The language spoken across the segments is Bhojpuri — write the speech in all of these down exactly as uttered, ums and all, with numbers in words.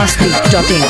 masti dot in.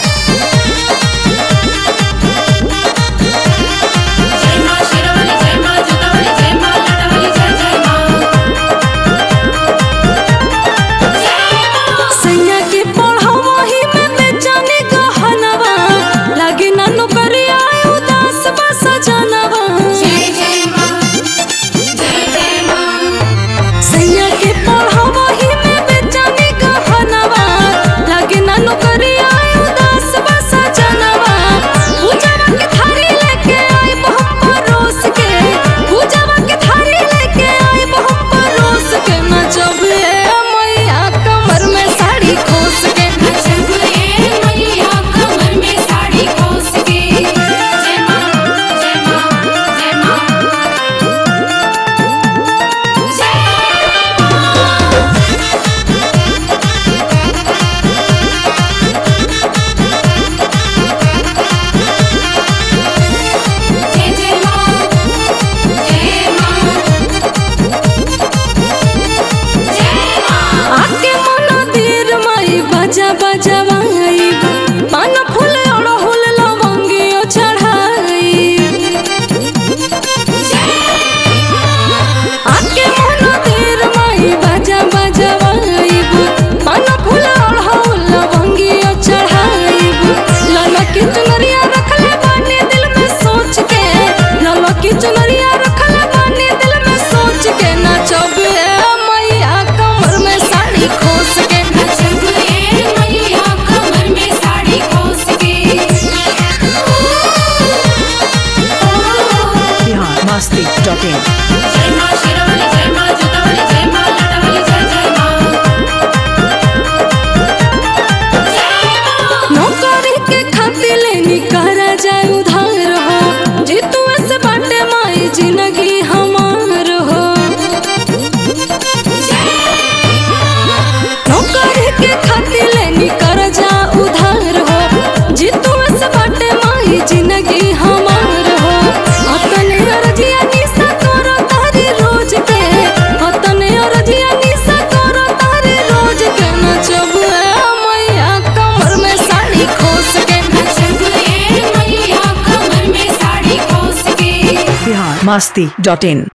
masti dot in. नौकरी के खातिर लेनी करा जाए उधार हो, जे तू ऐसे बाटे माई जिंदगी हमार हो। नौकरी के खातिर लेनी करा जा उधार हो, जे तू ऐसे बाटे माई जिंदगी हमार हो। अतने अर्जिया निशा करो तारी रोज के, अतने अर्जिया निशा करो तारी रोज के। नचब मैया कमर में साड़ी खोस के, नचब मैया कमर में साड़ी खोस के। Bihar masti dot in.